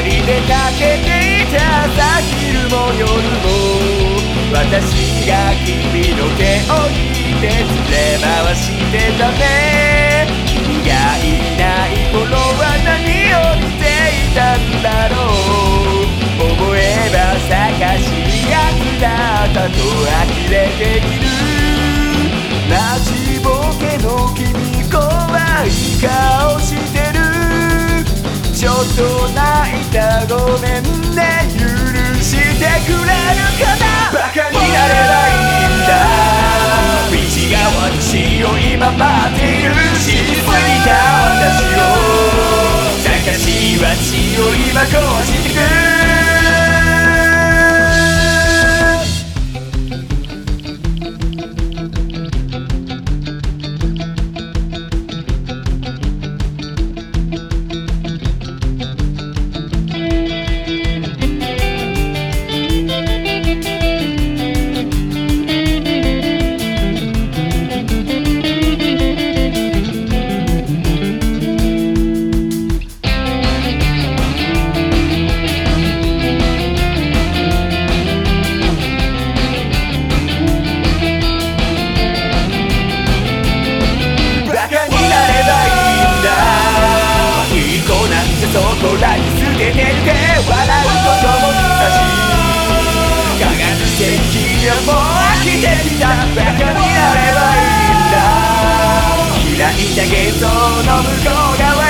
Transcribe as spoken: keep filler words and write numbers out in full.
人でかけていた朝昼も夜も私が君の手を引いて連れ回してたね。君がいない頃は何を見ていたんだろう。思えば探しやすだったと呆れている。ラジボケの君怖い顔してる。ちょっと泣いたごめんね許してくれるかな。バカになればいいんだ。道が私を今待っている。知りすぎた私を探し街を今壊してく。そこらに捨ててって笑うことも久し科学的にはもう飽きてきた。バカになればいいんだ。開いたゲートの向こう側